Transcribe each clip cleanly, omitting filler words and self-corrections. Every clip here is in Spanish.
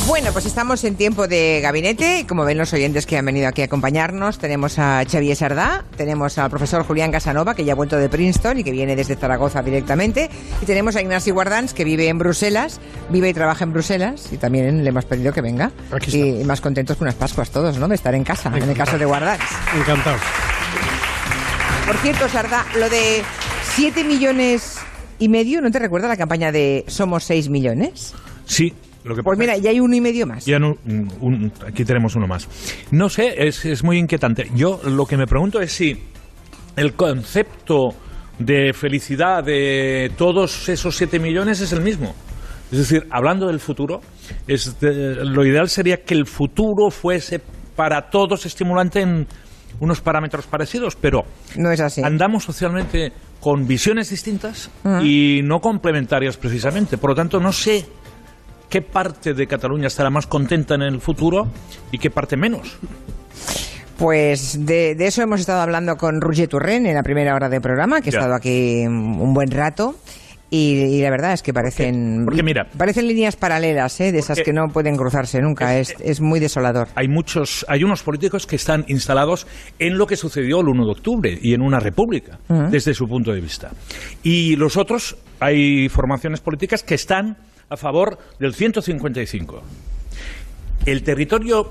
Bueno, pues estamos en tiempo de gabinete y como ven los oyentes que han venido aquí a acompañarnos, tenemos a Xavier Sardá, tenemos al profesor Julián Casanova, que ya ha vuelto de Princeton y que viene desde Zaragoza directamente, y tenemos a Ignasi Guardans, que vive en Bruselas, vive y trabaja en Bruselas, y también le hemos pedido que venga. Y más contentos que unas Pascuas todos, ¿no?, de estar en casa, en el caso de Guardans. Encantado. Por cierto, Sardá, lo de 7,5 millones, ¿no te recuerda la campaña de Somos 6 millones? Sí. Pues mira, ya hay 1,5 más. Ya aquí tenemos uno más. No sé, es muy inquietante. Yo lo que me pregunto es si el concepto de felicidad de todos esos 7 millones es el mismo. Es decir, hablando del futuro, lo ideal sería que el futuro fuese para todos estimulante en unos parámetros parecidos, pero no es así. Andamos socialmente con visiones distintas y no complementarias precisamente. Por lo tanto, no sé qué parte de Cataluña estará más contenta en el futuro y qué parte menos. Pues de eso hemos estado hablando con Roger Torrent en la primera hora del programa, que ha estado aquí un buen rato. Y la verdad es que parecen líneas paralelas, de esas que no pueden cruzarse nunca. Es muy desolador. Hay unos políticos que están instalados en lo que sucedió el 1 de octubre y en una república, desde su punto de vista. Y los otros, hay formaciones políticas que están a favor del 155. El territorio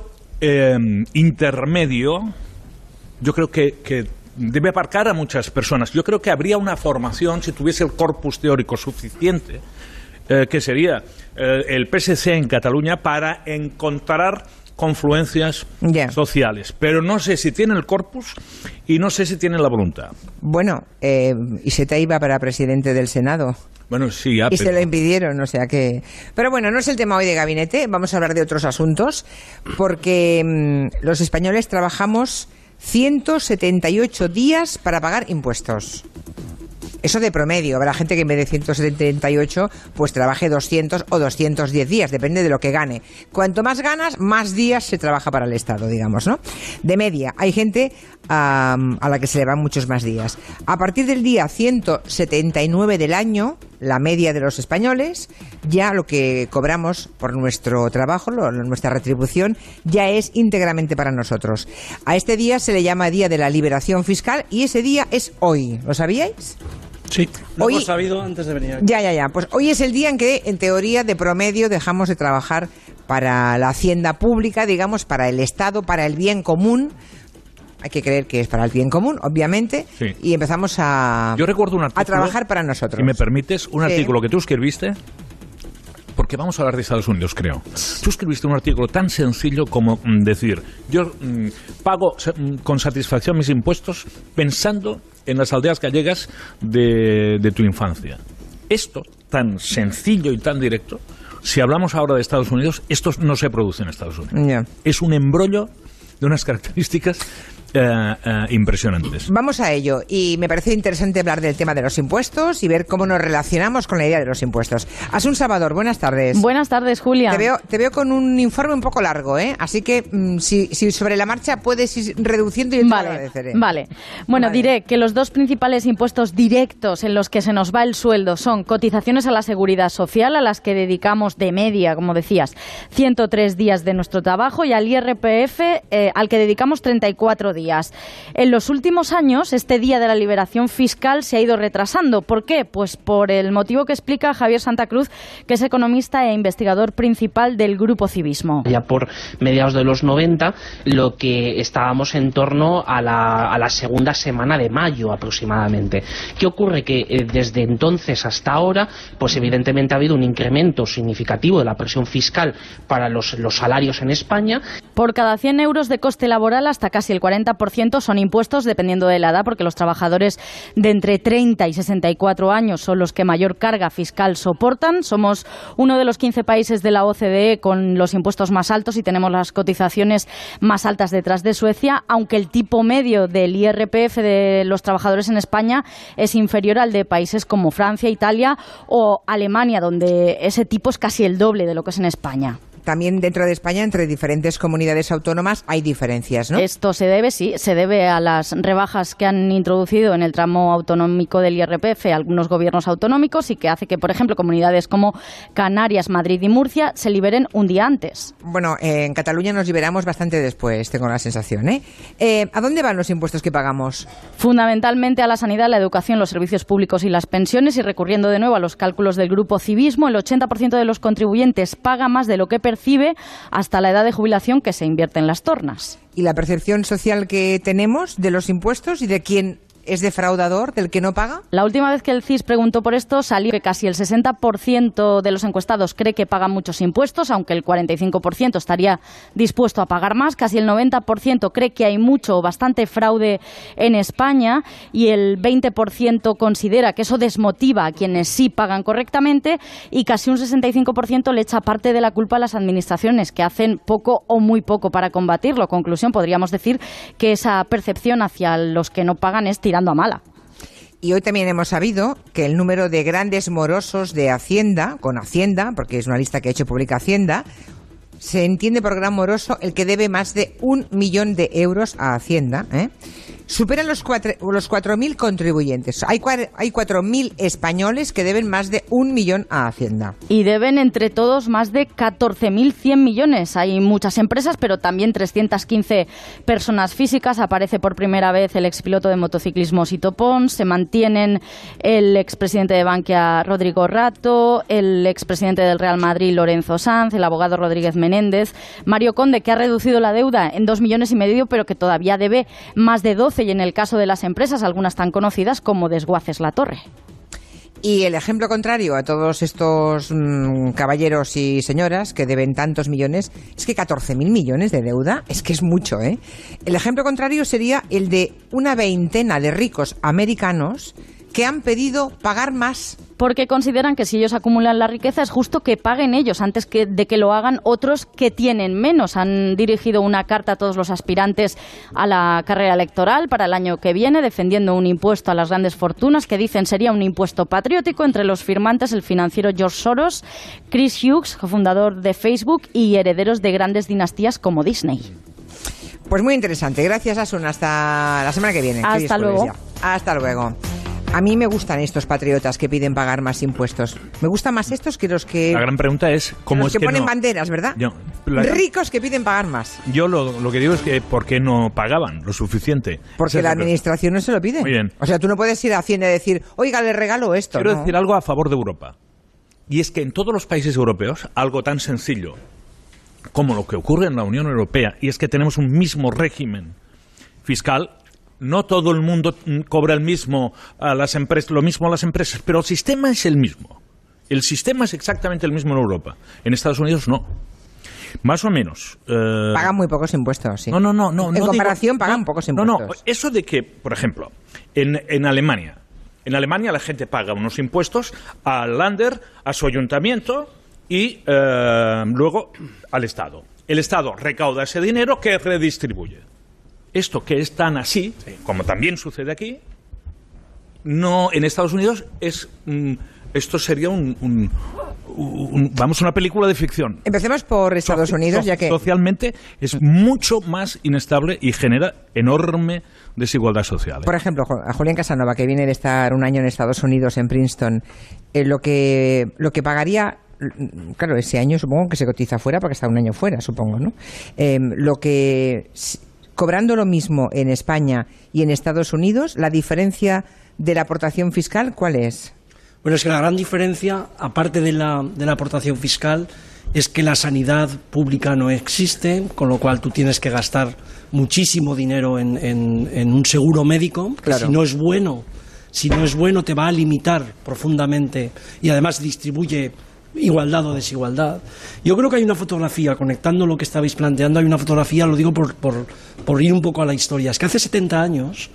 intermedio, yo creo que debe aparcar a muchas personas. Yo creo que habría una formación, si tuviese el corpus teórico suficiente, que sería el PSC en Cataluña, para encontrar confluencias sociales. Pero no sé si tiene el corpus y no sé si tiene la voluntad. Bueno, Iceta iba para presidente del Senado. Bueno, sí, y se lo impidieron, o sea que... Pero bueno, no es el tema hoy de gabinete, vamos a hablar de otros asuntos, porque los españoles trabajamos 178 días para pagar impuestos. Eso de promedio. Habrá gente que en vez de 178 pues trabaje 200 o 210 días, depende de lo que gane. Cuanto más ganas, más días se trabaja para el Estado, digamos, ¿no? De media. Hay gente a la que se le van muchos más días. A partir del día 179 del año, la media de los españoles, ya lo que cobramos por nuestro trabajo, nuestra retribución, ya es íntegramente para nosotros. A este día se le llama Día de la Liberación Fiscal y ese día es hoy. ¿Lo sabíais? Sí. Lo hemos sabido antes de venir aquí. Ya. Pues hoy es el día en que, en teoría, de promedio, dejamos de trabajar para la hacienda pública, digamos, para el Estado, para el bien común. Hay que creer que es para el bien común, obviamente, y empezamos Yo recuerdo un artículo, a trabajar para nosotros. Si me permites, un artículo que tú escribiste, porque vamos a hablar de Estados Unidos, creo. Tú escribiste un artículo tan sencillo como decir, yo pago con satisfacción mis impuestos pensando en las aldeas gallegas de tu infancia. Esto, tan sencillo y tan directo, si hablamos ahora de Estados Unidos, esto no se produce en Estados Unidos. Es un embrollo de unas características impresionantes. Vamos a ello, y me parece interesante hablar del tema de los impuestos y ver cómo nos relacionamos con la idea de los impuestos. Asun Salvador, buenas tardes. Buenas tardes, Julia. Te veo con un informe un poco largo, así que si sobre la marcha puedes ir reduciendo y yo te lo agradeceré. Vale. Bueno, diré que los dos principales impuestos directos en los que se nos va el sueldo son cotizaciones a la Seguridad Social, a las que dedicamos de media, como decías, 103 días de nuestro trabajo, y al IRPF, al que dedicamos 34 días. En los últimos años, este Día de la Liberación Fiscal se ha ido retrasando. ¿Por qué? Pues por el motivo que explica Javier Santa Cruz, que es economista e investigador principal del Grupo Civismo. Ya por mediados de los 90, lo que estábamos en torno a la segunda semana de mayo aproximadamente. ¿Qué ocurre? Que desde entonces hasta ahora, pues evidentemente ha habido un incremento significativo de la presión fiscal para los salarios en España. Por cada 100 euros de coste laboral, hasta casi el 40% son impuestos, dependiendo de la edad, porque los trabajadores de entre 30 y 64 años son los que mayor carga fiscal soportan. Somos uno de los 15 países de la OCDE con los impuestos más altos y tenemos las cotizaciones más altas detrás de Suecia, aunque el tipo medio del IRPF de los trabajadores en España es inferior al de países como Francia, Italia o Alemania, donde ese tipo es casi el doble de lo que es en España. también dentro de España, entre diferentes comunidades autónomas, hay diferencias, ¿no? Esto se debe a las rebajas que han introducido en el tramo autonómico del IRPF algunos gobiernos autonómicos y que hace que, por ejemplo, comunidades como Canarias, Madrid y Murcia se liberen un día antes. Bueno, en Cataluña nos liberamos bastante después, tengo la sensación, ¿eh? ¿A dónde van los impuestos que pagamos? Fundamentalmente a la sanidad, la educación, los servicios públicos y las pensiones, y recurriendo de nuevo a los cálculos del Grupo Civismo, el 80% de los contribuyentes paga más de lo que percibe hasta la edad de jubilación que se invierte en las tornas. ¿Y la percepción social que tenemos de los impuestos y de quién es defraudador, del que no paga? La última vez que el CIS preguntó por esto salió que casi el 60% de los encuestados cree que pagan muchos impuestos, aunque el 45% estaría dispuesto a pagar más. Casi el 90% cree que hay mucho o bastante fraude en España y el 20% considera que eso desmotiva a quienes sí pagan correctamente y casi un 65% le echa parte de la culpa a las administraciones, que hacen poco o muy poco para combatirlo. Conclusión, podríamos decir que esa percepción hacia los que no pagan es tirando a mala. Y hoy también hemos sabido que el número de grandes morosos de Hacienda, con Hacienda, porque es una lista que ha hecho pública Hacienda, se entiende por gran moroso el que debe más de 1 millón de euros a Hacienda, superan los 4.000 contribuyentes. Hay 4.000 españoles que deben más de 1 millón a Hacienda. Y deben entre todos más de 14.100 millones. Hay muchas empresas, pero también 315 personas físicas. Aparece por primera vez el expiloto de motociclismo Sito Pons. Se mantienen el expresidente de Bankia, Rodrigo Rato, el expresidente del Real Madrid, Lorenzo Sanz, el abogado Rodríguez Menéndez, Mario Conde, que ha reducido la deuda en 2,5 millones, pero que todavía debe más de 12, y en el caso de las empresas, algunas tan conocidas como Desguaces La Torre. Y el ejemplo contrario a todos estos caballeros y señoras que deben tantos millones, es que 14.000 millones de deuda, es que es mucho, ¿eh? El ejemplo contrario sería el de una veintena de ricos americanos que han pedido pagar más. Porque consideran que si ellos acumulan la riqueza es justo que paguen ellos antes de que lo hagan otros que tienen menos. Han dirigido una carta a todos los aspirantes a la carrera electoral para el año que viene, defendiendo un impuesto a las grandes fortunas que dicen sería un impuesto patriótico. Entre los firmantes el financiero George Soros, Chris Hughes, cofundador de Facebook, y herederos de grandes dinastías como Disney. Pues muy interesante. Gracias, Asun. Hasta la semana que viene. Hasta luego. Hasta luego. A mí me gustan estos patriotas que piden pagar más impuestos. Me gustan más estos que los que... La gran pregunta es cómo los que ponen no... banderas, ¿verdad? Ricos que piden pagar más. Yo lo que digo es que ¿por qué no pagaban lo suficiente? Porque la administración no se lo pide. Muy bien. O sea, tú no puedes ir a Hacienda y decir, oiga, le regalo esto. Quiero decir algo a favor de Europa. Y es que en todos los países europeos, algo tan sencillo como lo que ocurre en la Unión Europea, y es que tenemos un mismo régimen fiscal. No todo el mundo cobra lo mismo a las empresas, pero el sistema es el mismo. El sistema es exactamente el mismo en Europa. En Estados Unidos no. Más o menos. Pagan muy pocos impuestos, sí. No. En comparación pagan pocos impuestos. No. Eso de que, por ejemplo, en Alemania la gente paga unos impuestos al Länder, a su ayuntamiento y luego al Estado. El Estado recauda ese dinero que redistribuye. Esto que es tan así, como también sucede aquí, no en Estados Unidos es esto sería una película de ficción. Empecemos por Estados Unidos, ya que socialmente es mucho más inestable y genera enorme desigualdad social. Por ejemplo, a Julián Casanova, que viene de estar un año en Estados Unidos, en Princeton, lo que pagaría. Claro, ese año supongo que se cotiza fuera porque está un año fuera, supongo, ¿no? Cobrando lo mismo en España y en Estados Unidos, ¿la diferencia de la aportación fiscal cuál es? Bueno, es que la gran diferencia, aparte de la aportación fiscal, es que la sanidad pública no existe, con lo cual tú tienes que gastar muchísimo dinero en un seguro médico, que claro. Si no es bueno te va a limitar profundamente y además distribuye igualdad o desigualdad. Yo creo que hay una fotografía, conectando lo que estabais planteando, hay una fotografía, lo digo por ir un poco a la historia, es que hace 70 años,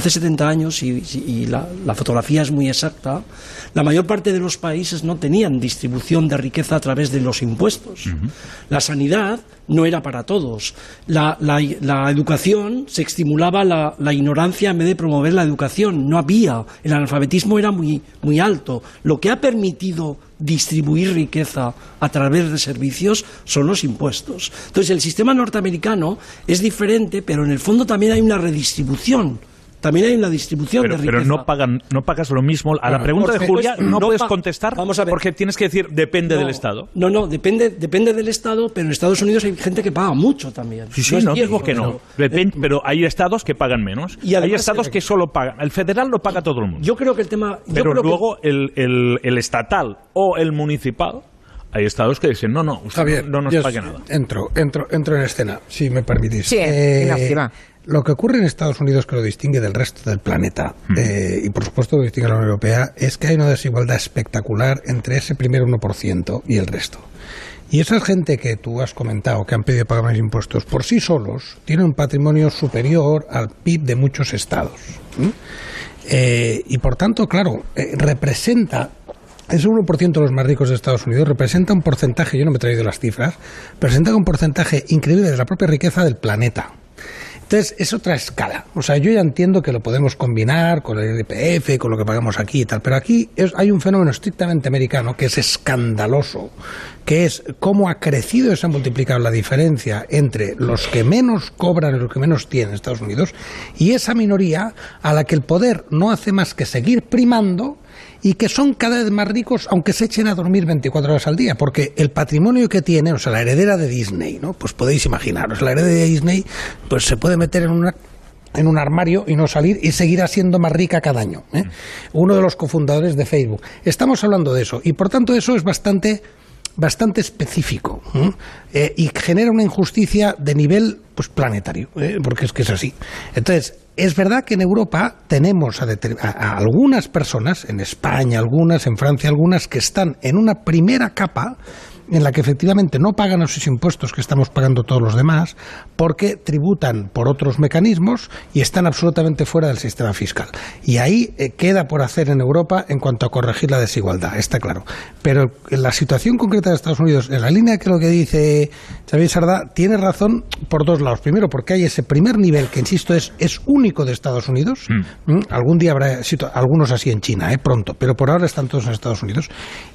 y la fotografía es muy exacta, la mayor parte de los países no tenían distribución de riqueza a través de los impuestos. Uh-huh. La sanidad no era para todos. La educación, se estimulaba la ignorancia en vez de promover la educación. No había, el analfabetismo era muy, muy alto. Lo que ha permitido distribuir riqueza a través de servicios son los impuestos. Entonces, el sistema norteamericano es diferente, pero en el fondo también hay una redistribución. También hay una distribución de riqueza. Pero no pagas lo mismo. A la pregunta de Julia no puedes contestar porque tienes que decir depende del Estado. No, depende del Estado, pero en Estados Unidos hay gente que paga mucho también. Sí, no digo que no. Pero hay estados que pagan menos. Y hay estados que solo pagan. El federal lo paga todo el mundo. Yo creo que el tema... Pero luego el estatal o el municipal... Hay estados que dicen, no, usted Javier, no nos pague nada. Entro en escena, si me permitís. Sí, lo que ocurre en Estados Unidos que lo distingue del resto del planeta, y por supuesto lo distingue a la Unión Europea, es que hay una desigualdad espectacular entre ese primer 1% y el resto. Y esa gente que tú has comentado, que han pedido pagar más impuestos, por sí solos, tienen un patrimonio superior al PIB de muchos estados. Y por tanto, claro, representa... Ese 1% de los más ricos de Estados Unidos representa un porcentaje, yo no me he traído las cifras, representa un porcentaje increíble de la propia riqueza del planeta. Entonces, es otra escala. O sea, yo ya entiendo que lo podemos combinar con el IRPF, con lo que pagamos aquí y tal, pero aquí hay un fenómeno estrictamente americano que es escandaloso, que es cómo ha crecido y se ha multiplicado la diferencia entre los que menos cobran y los que menos tienen en Estados Unidos y esa minoría a la que el poder no hace más que seguir primando y que son cada vez más ricos aunque se echen a dormir 24 horas al día, porque el patrimonio que tienen, o sea, la heredera de Disney, ¿no? Pues podéis imaginaros, la heredera de Disney pues se puede meter en un armario y no salir y seguirá siendo más rica cada año, ¿eh? Uno de los cofundadores de Facebook. Estamos hablando de eso y por tanto eso es bastante específico, y genera una injusticia de nivel pues planetario, porque es que es así. Entonces, es verdad que en Europa tenemos a algunas personas, en España algunas, en Francia algunas, que están en una primera capa en la que efectivamente no pagan esos impuestos que estamos pagando todos los demás, porque tributan por otros mecanismos y están absolutamente fuera del sistema fiscal. Y ahí queda por hacer en Europa en cuanto a corregir la desigualdad, está claro. Pero en la situación concreta de Estados Unidos, en la línea que lo que dice Xavier Sardá, tiene razón por dos lados. Primero, porque hay ese primer nivel que, insisto, es único de Estados Unidos. Algún día habrá algunos así en China, pronto, pero por ahora están todos en Estados Unidos.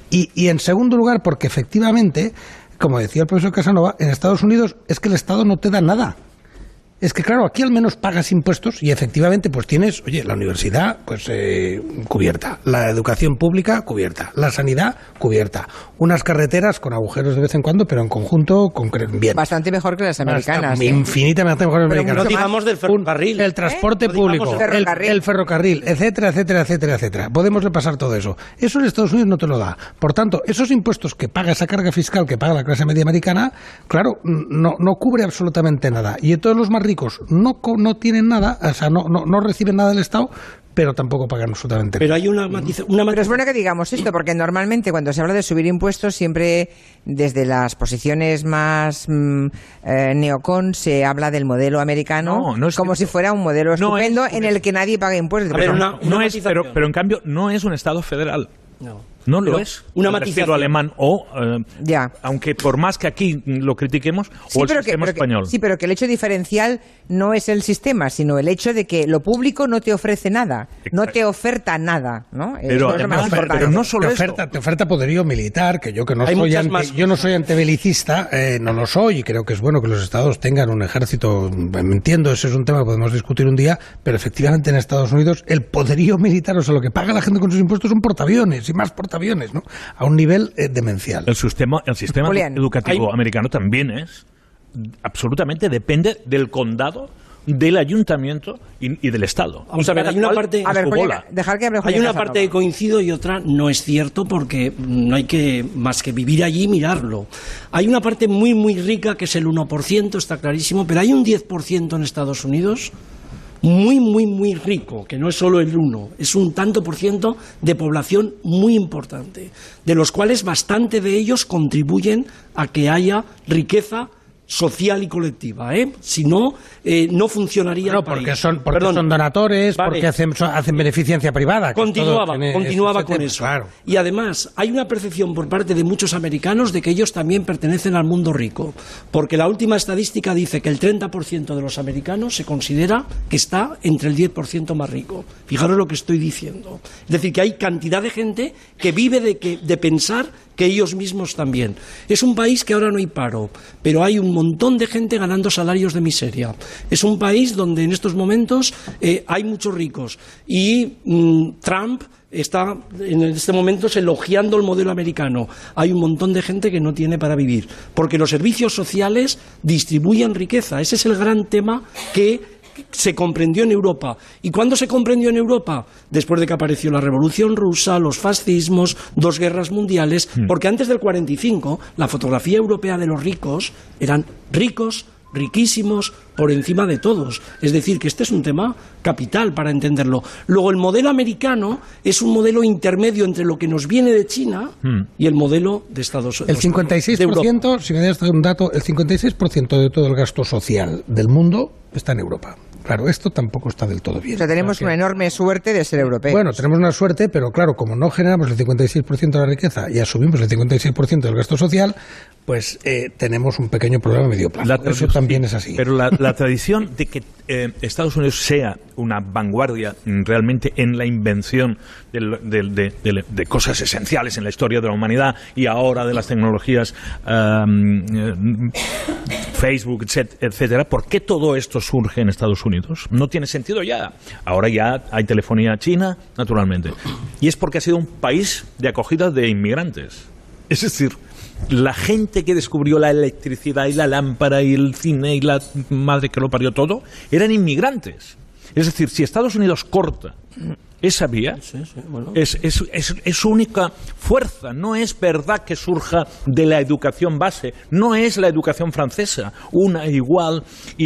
Y en segundo lugar, porque efectivamente, como decía el profesor Casanova, en Estados Unidos es que el Estado no te da nada. Es que claro, aquí al menos pagas impuestos y efectivamente pues tienes, oye, la universidad pues cubierta, la educación pública cubierta, la sanidad cubierta, unas carreteras con agujeros de vez en cuando, pero en conjunto bien. Bastante mejor que las americanas. Infinitamente mejor que las americanas. No digamos del ferrocarril. El transporte público, el ferrocarril, etcétera, etcétera, etcétera, etcétera. Podemos repasar todo eso. Eso en Estados Unidos no te lo da. Por tanto, esos impuestos que paga, esa carga fiscal que paga la clase media americana, claro, no cubre absolutamente nada. Y entonces los más ricos no tienen nada, o sea, no reciben nada del Estado, pero tampoco pagan absolutamente nada. Pero hay una matiz. Pero es bueno que digamos esto, porque normalmente cuando se habla de subir impuestos, siempre desde las posiciones más neocon se habla del modelo americano como si fuera un modelo estupendo en el que nadie paga impuestos. Pero en cambio no es un Estado federal. No lo es. Una matización alemán aunque por más que aquí lo critiquemos, o el sistema español. Sí, pero que el hecho diferencial no es el sistema, sino el hecho de que lo público no te ofrece nada, no te oferta nada, ¿no? Pero no solo te oferta poderío militar, que yo no soy antibelicista, no lo soy, y creo que es bueno que los estados tengan un ejército. Entiendo, ese es un tema que podemos discutir un día, pero efectivamente en Estados Unidos el poderío militar, o sea, lo que paga la gente con sus impuestos son portaaviones y más portaaviones, ¿no? A un nivel demencial. El sistema educativo americano también es absolutamente, depende del condado, del ayuntamiento y del Estado. Vamos a ver, hay una parte... Hay una parte que coincido y otra no es cierto, porque no hay que más que vivir allí y mirarlo. Hay una parte muy, muy rica que es el 1%, está clarísimo, pero hay un 10% en Estados Unidos muy, muy, muy rico, que no es solo el 1, es un tanto por ciento de población muy importante, de los cuales bastante de ellos contribuyen a que haya riqueza social y colectiva, si no, no funcionaría el país. Porque son donadores, vale. Porque hacen beneficencia privada. Continuaba con eso. Claro. Y además, hay una percepción por parte de muchos americanos de que ellos también pertenecen al mundo rico, porque la última estadística dice que el 30% de los americanos se considera que está entre el 10% más rico. Fijaros lo que estoy diciendo. Es decir, que hay cantidad de gente que vive de pensar que ellos mismos también. Es un país que ahora no hay paro, pero hay un montón de gente ganando salarios de miseria. Es un país donde en estos momentos hay muchos ricos y Trump está en este momento elogiando el modelo americano. Hay un montón de gente que no tiene para vivir, porque los servicios sociales distribuyen riqueza. Ese es el gran tema que se comprendió en Europa. ¿Y cuándo se comprendió en Europa? Después de que apareció la Revolución Rusa, los fascismos, 2 guerras mundiales, porque antes del 45 la fotografía europea de los ricos eran ricos, riquísimos, por encima de todos. Es decir, que este es un tema capital para entenderlo. Luego, el modelo americano es un modelo intermedio entre lo que nos viene de China y el modelo de Estados Unidos. El 56%, si me das un dato, el 56% de todo el gasto social del mundo está en Europa. Claro, esto tampoco está del todo bien. O sea, tenemos una enorme suerte de ser europeos. Bueno, tenemos una suerte, pero claro, como no generamos el 56% de la riqueza y asumimos el 56% del gasto social, pues tenemos un pequeño problema a medio plazo. Eso también es así. Pero la tradición de que Estados Unidos sea una vanguardia realmente en la invención de cosas esenciales en la historia de la humanidad y ahora de las tecnologías Facebook, etcétera, ¿por qué todo esto surge en Estados Unidos? No tiene sentido ya. Ahora ya hay telefonía china, naturalmente. Y es porque ha sido un país de acogida de inmigrantes. Es decir, la gente que descubrió la electricidad y la lámpara y el cine y la madre que lo parió todo, eran inmigrantes. Es decir, si Estados Unidos corta esa vía, bueno, es su única fuerza. No es verdad que surja de la educación base, no es la educación francesa, una igual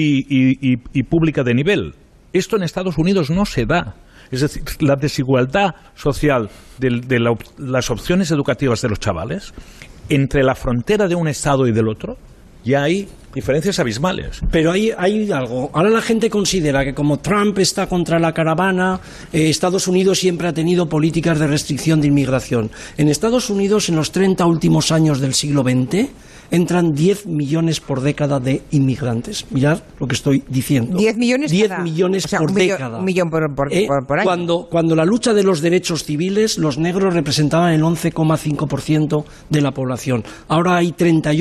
y pública de nivel. Esto en Estados Unidos no se da. Es decir, la desigualdad social de las opciones educativas de los chavales entre la frontera de un estado y del otro, ya hay diferencias abismales. Pero hay algo. Ahora la gente considera que como Trump está contra la caravana, Estados Unidos siempre ha tenido políticas de restricción de inmigración. En Estados Unidos, en los 30 últimos años del siglo XX, entran 10 millones por década de inmigrantes. Mirad lo que estoy diciendo. 10 millones 10 millones por década. Un millón por año. Cuando la lucha de los derechos civiles, los negros representaban el 11,5% de la población. Ahora hay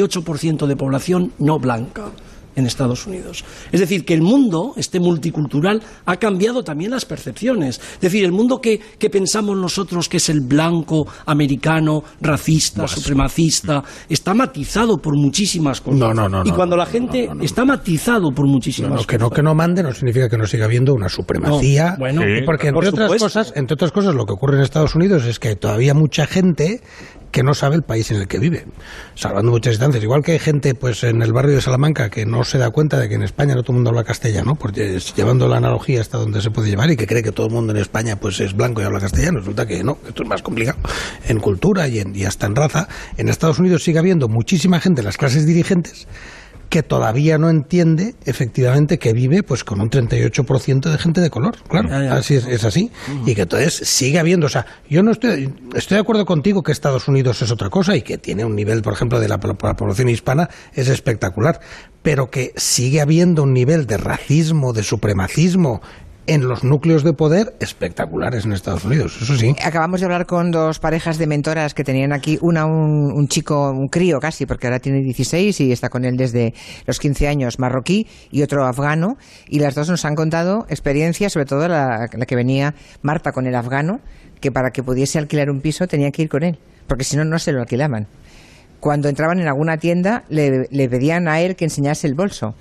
38% de población no blanca en Estados Unidos. Es decir, que el mundo, multicultural, ha cambiado también las percepciones. Es decir, el mundo que pensamos nosotros que es el blanco, americano, racista, supremacista, está matizado por muchísimas cosas. Y cuando la gente está matizado por muchísimas cosas. Que no mande no significa que no siga habiendo una supremacía. Porque entre otras cosas, lo que ocurre en Estados Unidos es que hay todavía mucha gente que no sabe el país en el que vive, salvando muchas distancias. Igual que hay gente pues en el barrio de Salamanca que no se da cuenta de que en España no todo el mundo habla castellano, porque llevando la analogía hasta donde se puede llevar, y que cree que todo el mundo en España pues es blanco y habla castellano. Resulta que no, que esto es más complicado en cultura y hasta en raza. En Estados Unidos sigue habiendo muchísima gente en las clases dirigentes que todavía no entiende efectivamente que vive pues con un 38% de gente de color, claro, así es así, y que entonces sigue habiendo, o sea, yo no estoy de acuerdo contigo que Estados Unidos es otra cosa y que tiene un nivel, por ejemplo, de la población hispana es espectacular, pero que sigue habiendo un nivel de racismo, de supremacismo en los núcleos de poder espectaculares en Estados Unidos, eso sí. Acabamos de hablar con 2 parejas de mentoras que tenían aquí, una un chico, un crío casi, porque ahora tiene 16 y está con él desde los 15 años, marroquí, y otro afgano, y las dos nos han contado experiencias, sobre todo la que venía Marta con el afgano, que para que pudiese alquilar un piso tenía que ir con él, porque si no, no se lo alquilaban. Cuando entraban en alguna tienda le pedían a él que enseñase el bolso,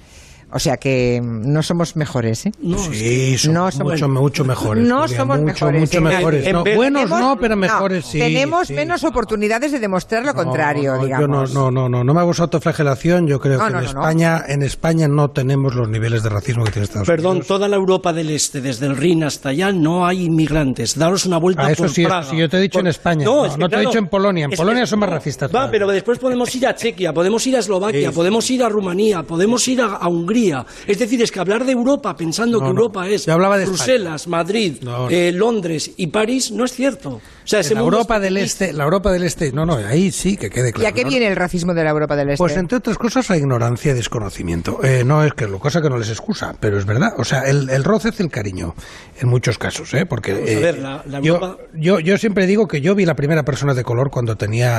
O sea que no somos mejores, ¿eh? No, Sí, somos mucho mejores. No Julia, somos mejores. Mucho mejores. No, buenos no, pero mejores sí. Tenemos sí. menos oportunidades de demostrar lo contrario, No, digamos. yo no me hago esa autoflagelación. Yo creo que no. en España no tenemos los niveles de racismo que tiene Estados Unidos. Perdón, toda la Europa del Este, desde el Rin hasta allá, no hay inmigrantes. Daros una vuelta eso por sí, Praga. eso sí, yo te he dicho en España. No te he dicho en Polonia. En Polonia son más racistas. Va, pero después podemos ir a Chequia, podemos ir a Eslovaquia, podemos ir a Rumanía, podemos ir a Hungría. Es decir, es que hablar de Europa pensando que Europa es yo hablaba de Bruselas, España. Madrid, Londres y París no es cierto. O sea, la Europa del Este, ahí sí que quede claro. ¿Y a qué viene el racismo de la Europa del Este? Pues entre otras cosas a ignorancia y desconocimiento. No es que lo cosa que no les excusa, pero es verdad. O sea, el roce es el cariño en muchos casos, porque Vamos a ver, la Europa... yo siempre digo que yo vi la primera persona de color cuando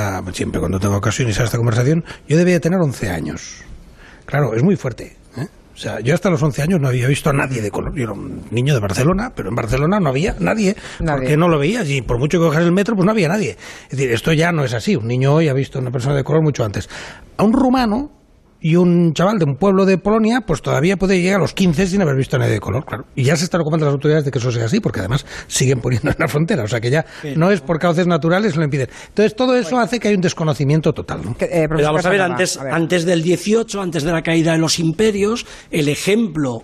tengo ocasión a esta conversación, yo debía tener 11 años. Claro, es muy fuerte. O sea, yo hasta los 11 años no había visto a nadie de color. Yo era un niño de Barcelona, pero en Barcelona no había nadie. Porque no lo veías y por mucho que cojas el metro, pues no había nadie. Es decir, esto ya no es así. Un niño hoy ha visto a una persona de color mucho antes. A un rumano y un chaval de un pueblo de Polonia, pues todavía puede llegar a los 15 sin haber visto a nadie de color, claro. Y ya se están ocupando las autoridades de que eso sea así, porque además siguen poniendo en la frontera. O sea que ya no es por cauces naturales lo impiden. Entonces todo eso hace que hay un desconocimiento total, ¿no? Pero vamos a ver, antes del 18, antes de la caída de los imperios, el ejemplo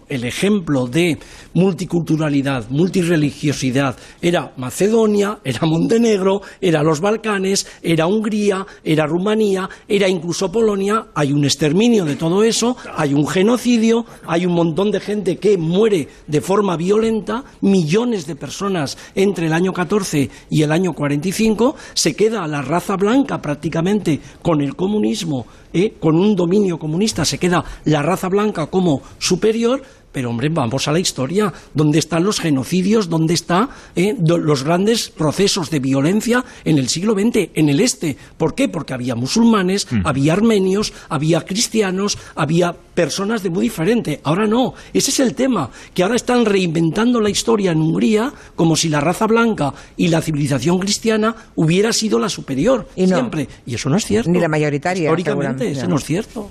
de multiculturalidad, multirreligiosidad, era Macedonia, era Montenegro, era los Balcanes, era Hungría, era Rumanía, era incluso Polonia. Hay un exterminio de todo eso, hay un genocidio, hay un montón de gente que muere de forma violenta, millones de personas entre el año 14 y el año 45, se queda la raza blanca prácticamente con el comunismo, con un dominio comunista, se queda la raza blanca como superior. Pero, hombre, vamos a la historia. ¿Dónde están los genocidios? ¿Dónde están los grandes procesos de violencia en el siglo XX, en el Este? ¿Por qué? Porque había musulmanes, había armenios, había cristianos, había personas de muy diferente. Ahora no. Ese es el tema, que ahora están reinventando la historia en Hungría como si la raza blanca y la civilización cristiana hubiera sido la superior siempre. Y eso no es cierto. Ni la mayoritaria. Históricamente, eso no es cierto.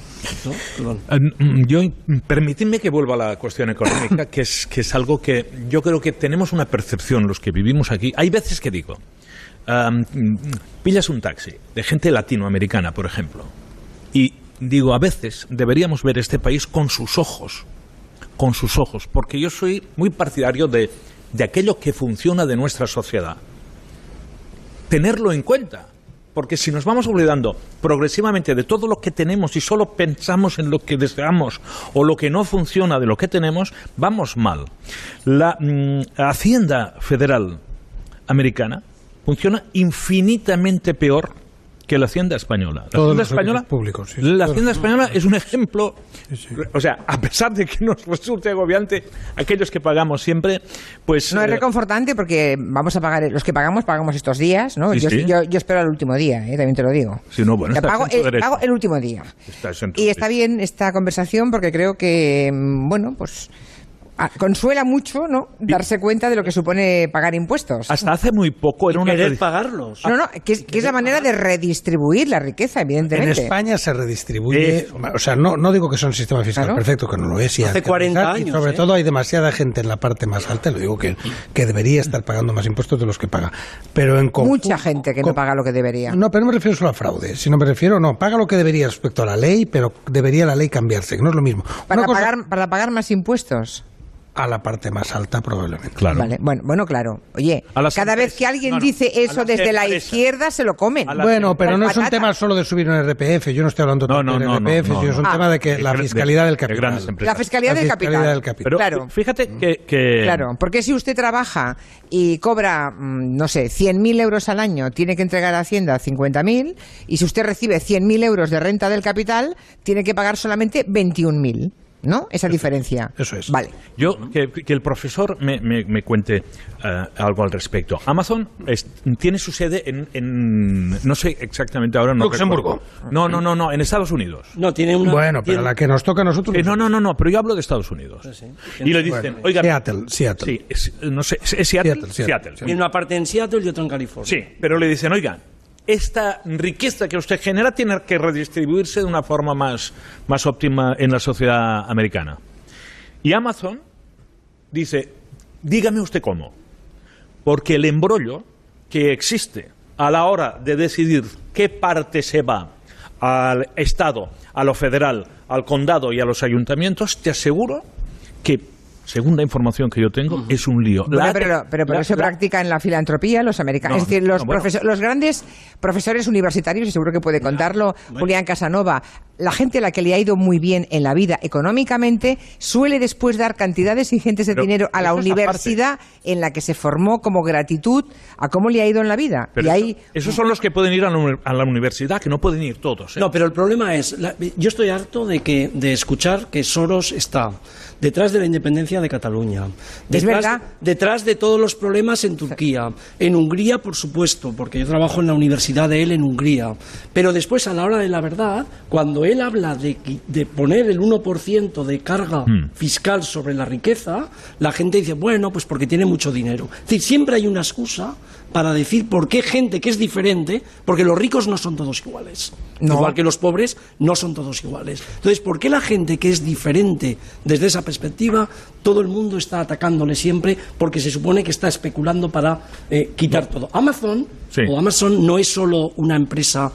Permitidme que vuelva a la cuestión económica, que es algo que yo creo que tenemos una percepción los que vivimos aquí. Hay veces que digo, pillas un taxi de gente latinoamericana, por ejemplo, y digo, a veces deberíamos ver este país con sus ojos, porque yo soy muy partidario de aquello que funciona de nuestra sociedad. Tenerlo en cuenta. Porque si nos vamos olvidando progresivamente de todo lo que tenemos y solo pensamos en lo que deseamos o lo que no funciona de lo que tenemos, vamos mal. La Hacienda Federal americana funciona infinitamente peor que la Hacienda española. La Hacienda española es un ejemplo, o sea, a pesar de que nos resulte agobiante aquellos que pagamos siempre, pues... No es reconfortante porque vamos a pagar, los que pagamos pagamos estos días, ¿no? Sí, yo espero al último día, también te lo digo. Sí, no, bueno, pago el último día. Y está bien esta conversación porque creo que, bueno, pues... consuela mucho, ¿no? Darse cuenta de lo que supone pagar impuestos. Hasta hace muy poco era una... querer pagarlos. Que es la manera de redistribuir la riqueza, evidentemente. En España se redistribuye... O sea, no digo que sea un sistema fiscal perfecto, que no lo es. Hace 40 años. Y sobre todo hay demasiada gente en la parte más alta, lo digo que debería estar pagando más impuestos de los que paga. Pero mucha gente que no paga lo que debería. No, pero no me refiero solo a fraude, sino me refiero, paga lo que debería respecto a la ley, pero debería la ley cambiarse, que no es lo mismo. Para pagar más impuestos. A la parte más alta, probablemente. Claro. Vale. Bueno, claro. Oye, cada vez que alguien dice eso desde la izquierda, se lo comen. Bueno, pero no es un tema solo de subir un RPF. Yo no estoy hablando del RPF, sino es un tema de que la fiscalidad del capital. La fiscalidad del capital. Pero claro. Fíjate que... Claro, porque si usted trabaja y cobra, no sé, 100.000 euros al año, tiene que entregar a Hacienda 50.000, y si usted recibe 100.000 euros de renta del capital, tiene que pagar solamente 21.000. ¿No? Esa diferencia. Eso es. Vale. Yo, que el profesor me cuente algo al respecto. Amazon tiene su sede en no sé exactamente ahora. Luxemburgo. No, en Estados Unidos. No, tiene una... Bueno, pero la que nos toca a nosotros... No, pero yo hablo de Estados Unidos. Sí. Y le dicen, oiga... Seattle. Sí, no sé, ¿es Seattle? Tiene una parte en Seattle y otra en California. Sí, pero le dicen, oiga, esta riqueza que usted genera tiene que redistribuirse de una forma más óptima en la sociedad americana. Y Amazon dice, dígame usted cómo. Porque el embrollo que existe a la hora de decidir qué parte se va al Estado, a lo federal, al condado y a los ayuntamientos, te aseguro que, según la información que yo tengo, es un lío. Bueno, pero eso practica en la filantropía los americanos. Es decir, los grandes profesores universitarios, y seguro que puede contarlo Julián Casanova, la gente a la que le ha ido muy bien en la vida económicamente suele después dar cantidades ingentes de dinero a la universidad en la que se formó como gratitud a cómo le ha ido en la vida. Pero esos son los que pueden ir a la universidad, que no pueden ir todos. No, pero el problema es, yo estoy harto de escuchar que Soros está detrás de la independencia de Cataluña, detrás de todos los problemas en Turquía, en Hungría, por supuesto, porque yo trabajo en la universidad de él en Hungría, pero después, a la hora de la verdad, cuando él habla de poner el 1% de carga fiscal sobre la riqueza, la gente dice, bueno, pues porque tiene mucho dinero. Es decir, siempre hay una excusa para decir por qué gente que es diferente, porque los ricos no son todos iguales, igual que los pobres no son todos iguales. Entonces, ¿por qué la gente que es diferente desde esa perspectiva, todo el mundo está atacándole siempre porque se supone que está especulando para quitar todo? Amazon no es solo una empresa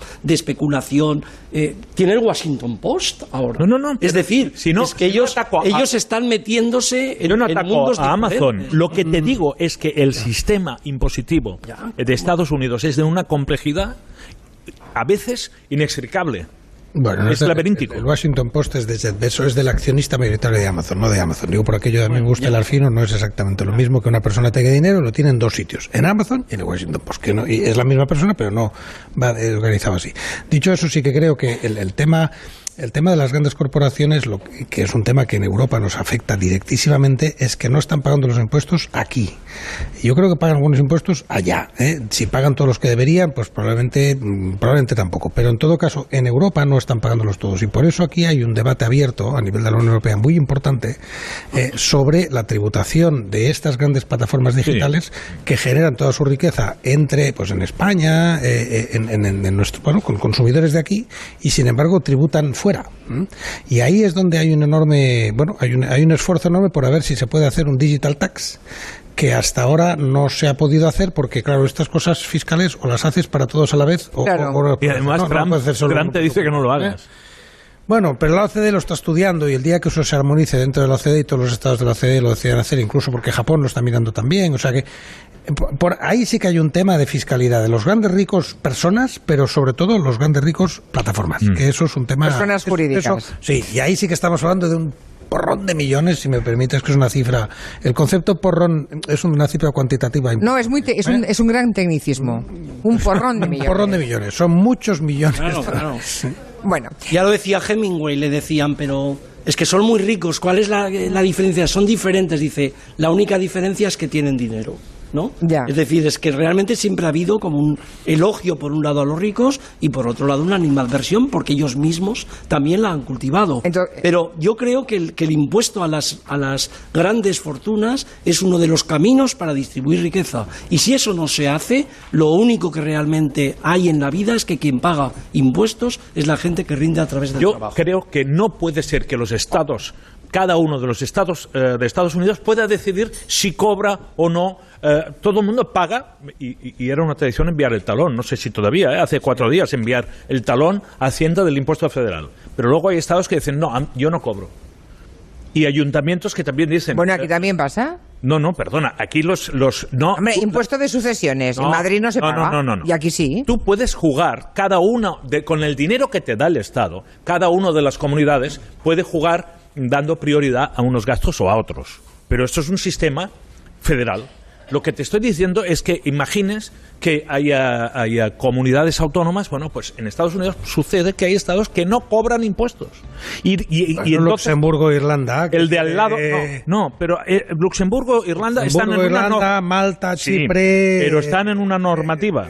de especulación, tiene el Washington Post ahora. No. Es decir, es que ellos están metiéndose en mundos a Amazon. diferentes. Lo que te digo es que el sistema impositivo de Estados Unidos es de una complejidad a veces inextricable. Bueno, es laberíntico. El Washington Post es de Jeff Bezos, es del accionista mayoritario de Amazon, no de Amazon. Digo, por aquello de a mí me gusta el alfino, no es exactamente lo mismo que una persona tenga dinero, lo tiene en dos sitios, en Amazon y en el Washington Post, que no, y es la misma persona, pero no va organizado así. Dicho eso, sí que creo que el tema de las grandes corporaciones, que es un tema que en Europa nos afecta directísimamente, es que no están pagando los impuestos aquí. Yo creo que pagan algunos impuestos allá. Si pagan todos los que deberían, pues probablemente tampoco. Pero en todo caso, en Europa no están pagándolos todos. Y por eso aquí hay un debate abierto a nivel de la Unión Europea muy importante sobre la tributación de estas grandes plataformas digitales que generan toda su riqueza en España, con consumidores de aquí, y sin embargo tributan fuera. Y ahí es donde hay un enorme, hay un esfuerzo enorme por ver si se puede hacer un digital tax, que hasta ahora no se ha podido hacer porque, claro, estas cosas fiscales o las haces para todos a la vez y además Trump te dice que no lo hagas. Bueno, pero la OCDE lo está estudiando y el día que eso se armonice dentro de la OCDE y todos los estados de la OCDE lo deciden hacer, incluso porque Japón lo está mirando también, o sea que por ahí sí que hay un tema de fiscalidad de los grandes ricos personas, pero sobre todo los grandes ricos plataformas, que eso es un tema... Personas jurídicas. Sí, y ahí sí que estamos hablando de un porrón de millones, si me permites, que es una cifra... El concepto porrón es una cifra cuantitativa. No, es un gran tecnicismo. Un porrón de millones. Un porrón de millones, son muchos millones. Claro. Bueno. Ya lo decía Hemingway, le decían, pero es que son muy ricos, ¿cuál es la diferencia? Son diferentes, dice, la única diferencia es que tienen dinero, ¿no? Ya. Es decir, es que realmente siempre ha habido como un elogio por un lado a los ricos y por otro lado una animadversión porque ellos mismos también la han cultivado. Pero yo creo que el impuesto a las grandes fortunas es uno de los caminos para distribuir riqueza. Y si eso no se hace, lo único que realmente hay en la vida es que quien paga impuestos es la gente que rinde a través del trabajo. Yo creo que no puede ser que los estados, cada uno de los estados de Estados Unidos pueda decidir si cobra o no. Todo el mundo paga, y era una tradición enviar el talón, no sé si todavía, hace 4 días enviar el talón a Hacienda del impuesto federal. Pero luego hay estados que dicen, no, yo no cobro. Y ayuntamientos que también dicen... Bueno, aquí también pasa. No, perdona, aquí no... Hombre, impuesto de sucesiones, en Madrid no se paga. No. Y aquí sí. Tú puedes jugar, cada uno, con el dinero que te da el Estado, cada una de las comunidades puede jugar dando prioridad a unos gastos o a otros. Pero esto es un sistema federal. Lo que te estoy diciendo es que imagines que haya comunidades autónomas. Bueno, pues en Estados Unidos sucede que hay estados que no cobran impuestos. Y entonces, Luxemburgo, Irlanda... El de al lado... No, pero Luxemburgo, Irlanda están en Irlanda, Malta, Chipre... pero están en una normativa.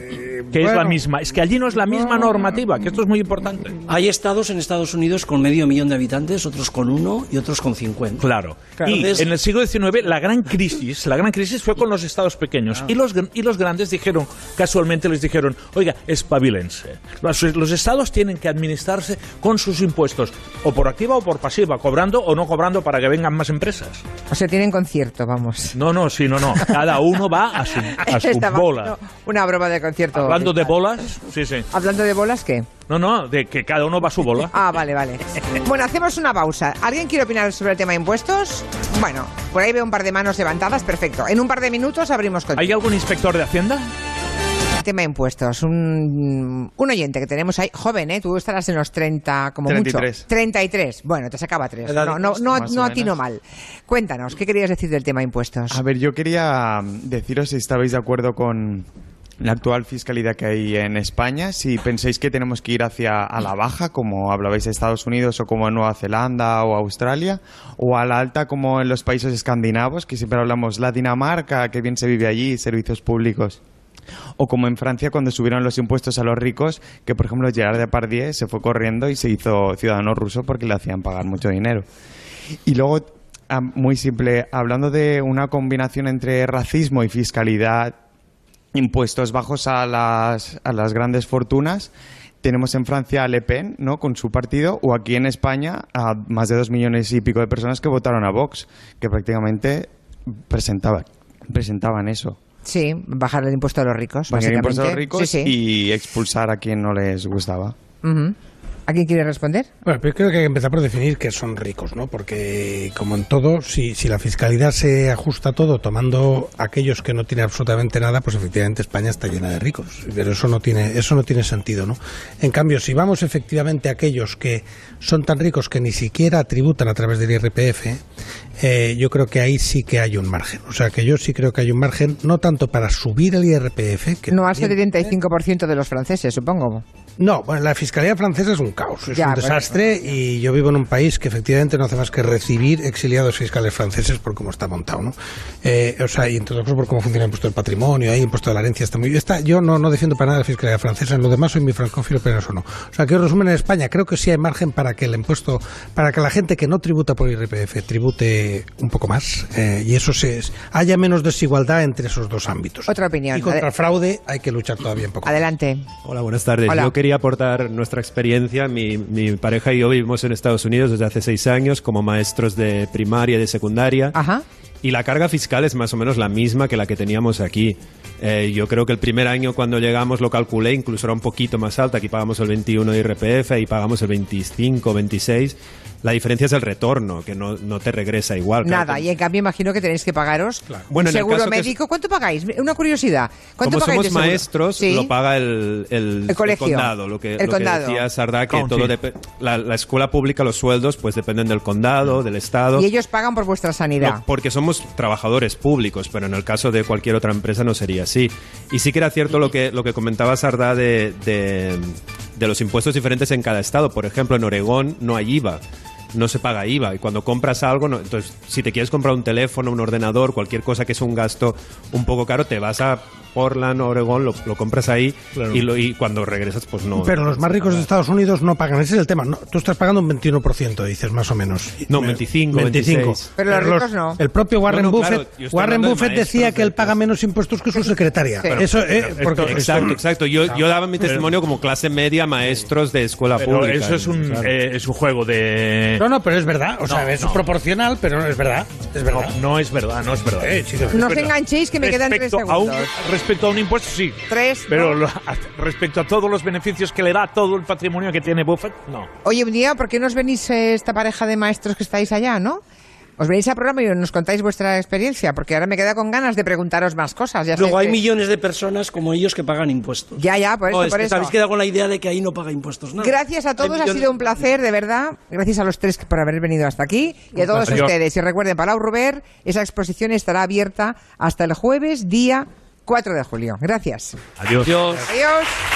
que es la misma. Es que allí no es la misma normativa, que esto es muy importante. Hay estados en Estados Unidos con 500.000 de habitantes, otros con 1 y otros con 50. Claro. Y Entonces, en el siglo XIX la gran crisis fue con los estados pequeños. Y los grandes dijeron, casualmente les dijeron, oiga, espabilense. Los estados tienen que administrarse con sus impuestos, o por activa o por pasiva, cobrando o no cobrando para que vengan más empresas. O sea, tienen concierto, vamos. No. Cada uno va a su Estaba bola. una broma de concierto. Hablando de bolas, sí. ¿Hablando de bolas qué? No, de que cada uno va a su bola. Ah, vale. Bueno, hacemos una pausa. ¿Alguien quiere opinar sobre el tema de impuestos? Bueno, por ahí veo un par de manos levantadas, perfecto. En un par de minutos abrimos con... ¿Hay algún inspector de Hacienda? Tema de impuestos. Un oyente que tenemos ahí, joven, ¿eh? Tú estarás en los 30, como 33. Mucho. 33. Bueno, te sacaba 3. No atino mal. Cuéntanos, ¿qué querías decir del tema de impuestos? A ver, yo quería deciros si estabais de acuerdo con la actual fiscalidad que hay en España, si pensáis que tenemos que ir a la baja, como hablabais de Estados Unidos o como en Nueva Zelanda o Australia, o a la alta como en los países escandinavos, que siempre hablamos la Dinamarca, que bien se vive allí, servicios públicos. O como en Francia cuando subieron los impuestos a los ricos, que por ejemplo Gerard Depardieu se fue corriendo y se hizo ciudadano ruso porque le hacían pagar mucho dinero. Y luego, muy simple, hablando de una combinación entre racismo y fiscalidad, impuestos bajos a las grandes fortunas, tenemos en Francia a Le Pen, ¿no?, con su partido, o aquí en España a más de 2 millones y pico de personas que votaron a Vox, que prácticamente presentaban eso. Sí, bajar el impuesto a los ricos. Bajar el impuesto a los ricos, sí. Y expulsar a quien no les gustaba. Uh-huh. ¿A quién quiere responder? Bueno, pero creo que hay que empezar por definir qué son ricos, ¿no? Porque, como en todo, si la fiscalidad se ajusta a todo tomando aquellos que no tienen absolutamente nada, pues efectivamente España está llena de ricos. Pero eso no tiene sentido, ¿no? En cambio, si vamos efectivamente a aquellos que son tan ricos que ni siquiera tributan a través del IRPF, yo creo que ahí sí que hay un margen. O sea, que yo sí creo que hay un margen, no tanto para subir el IRPF... que no al 75% de los franceses, supongo. No, bueno, la fiscalidad francesa es un caos, es un desastre, y yo vivo en un país que efectivamente no hace más que recibir exiliados fiscales franceses por cómo está montado, ¿no? O sea, y entre otras cosas por cómo funciona el impuesto del patrimonio, el impuesto de la herencia yo no defiendo para nada la fiscalidad francesa, en lo demás soy muy francófilo, pero eso no. O sea, que en resumen, en España creo que sí hay margen para que el impuesto, para que la gente que no tributa por IRPF tribute un poco más, y eso haya menos desigualdad entre esos dos ámbitos. Otra opinión. Y contra el fraude hay que luchar todavía un poco. Adelante. Hola, buenas tardes. Hola. Yo quería aportar nuestra experiencia. Mi pareja y yo vivimos en Estados Unidos desde hace 6 años como maestros de primaria y de secundaria. Ajá. Y la carga fiscal es más o menos la misma que la que teníamos aquí. Yo creo que el primer año cuando llegamos lo calculé, incluso era un poquito más alta. Aquí pagamos el 21 de IRPF y pagamos el 25, 26. La diferencia es el retorno, que no te regresa igual. Nada, claro. y en cambio imagino que tenéis que pagaros Bueno, en el seguro caso médico. ¿Cuánto pagáis? Una curiosidad. ¿Cuánto Como pagáis somos maestros, ¿sí? lo paga el colegio. el condado. Lo que condado. decía Sardá, que todo la escuela pública, los sueldos, pues dependen del condado, del estado. Y ellos pagan por vuestra sanidad. No, porque somos trabajadores públicos, pero en el caso de cualquier otra empresa no sería así. Y sí que era cierto lo que comentaba Sardá de los impuestos diferentes en cada estado. Por ejemplo, en Oregón no hay IVA. No se paga IVA, y cuando compras algo, entonces si te quieres comprar un teléfono, un ordenador, cualquier cosa que es un gasto un poco caro, te vas a Portland, Oregón, lo compras ahí, claro. y cuando regresas pues no. Pero los más ricos de Estados Unidos no pagan, ese es el tema. No, tú estás pagando un 21%, dices, más o menos. No, 25. 26. Pero los ricos no. El propio Warren Buffett, claro, Warren Buffett decía que él paga menos impuestos que su secretaria. Sí. Exacto. Yo daba mi testimonio como clase media, maestros de escuela pública. Eso es un juego de... No, pero es verdad. O sea, es proporcional, pero no es verdad. Es verdad. No es verdad. Sí, no os enganchéis, que me quedan 3 segundos. Respecto a un impuesto, sí. 3, pero ¿no? Respecto a todos los beneficios que le da todo el patrimonio que tiene Buffett, no. Oye, un día, ¿por qué no os venís esta pareja de maestros que estáis allá, no? Os venís al programa y nos contáis vuestra experiencia, porque ahora me queda con ganas de preguntaros más cosas. Luego hay millones de personas como ellos que pagan impuestos. Ya, por eso. Os habéis quedado con la idea de que ahí no paga impuestos nada. Gracias a todos, ha sido un placer, de verdad. Gracias a los 3 por haber venido hasta aquí y a todos ustedes. Y recuerden, Palau Robert, esa exposición estará abierta hasta el jueves, día 4 de julio. Gracias. Adiós. Adiós.